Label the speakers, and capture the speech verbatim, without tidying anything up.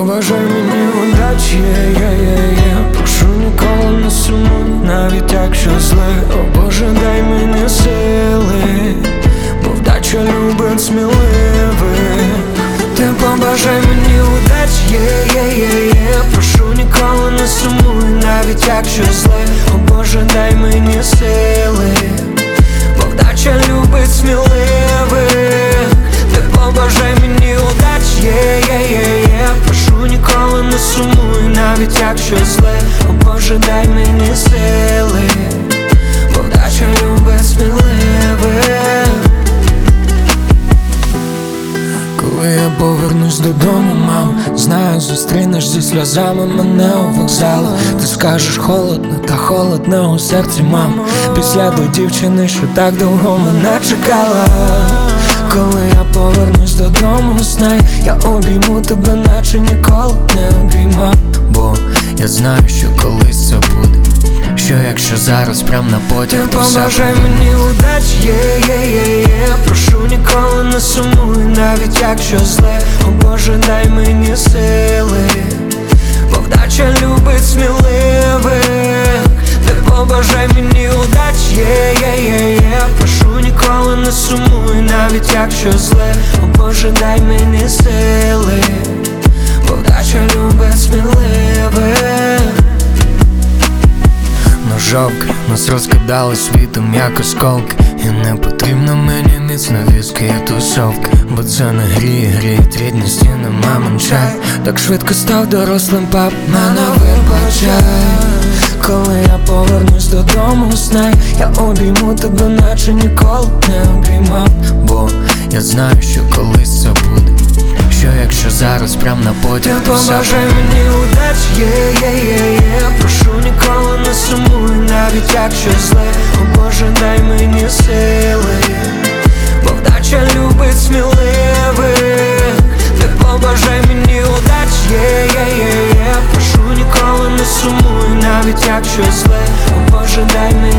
Speaker 1: побажай мені удачі, є, є, є. Прошу ніколи не сумуй, навіть якщо зле. О Боже, дай мені сили, бо вдача любить сміливих. Ти побажай мені удачі, є, є, є, є. Прошу ніколи не сумуй, навіть якщо зле. О Боже, дай мені сили, бо вдача любить сміливих. Ти побажай мені удачі, є, є, є, є. Прошу ніколи не сумуй, навіть якщо зле. О Боже, дай мені сили, бо вдача любить сміливих. Коли я повернусь додому, мам, знаю, зустрінеш зі сльозами мене у вокзалу. Ти скажеш холодно, та холодно у серці, мам. Після до дівчини, що так довго мене чекала. Коли я повернусь додому, знай, я обійму тебе, наче ніколи не обіймав. Бо я знаю, що колись це буде, що якщо зараз прям на потяг, то все. Побажай мені удачі, є, є, є, є. Прошу ніколи не сумуй, навіть якщо зле. О Боже, дай мені сили, бо вдача любить сміливих. Ти побажай мені удачі, є, є, є, є. Прошу ніколи не сумуй, навіть якщо зле. О Боже, дай мені сили, бо вдача любить сміливих. Ножовка нас розкидали світом, як осколки. І не потрібно мені міцна віски і тусовка, бо це не гріє, гріють рідні стіни, мамин чай. Так швидко став дорослим, пап, мене вибачай. Коли я повернусь додому, знай, я обійму тебе, наче ніколи не обіймав. Бо я знаю, що колись це буде, що якщо зараз прям на потяг, то все. Побажай мені удачі, є, є, є, є. Прошу ніколи не сумуй, навіть якщо зле. О Боже, дай мені сили, бо вдача любить сміливих. Ти побажай мені удачі, є, є, є, є. Прошу ніколи не сумуй, навіть якщо зле. О Боже, дай мені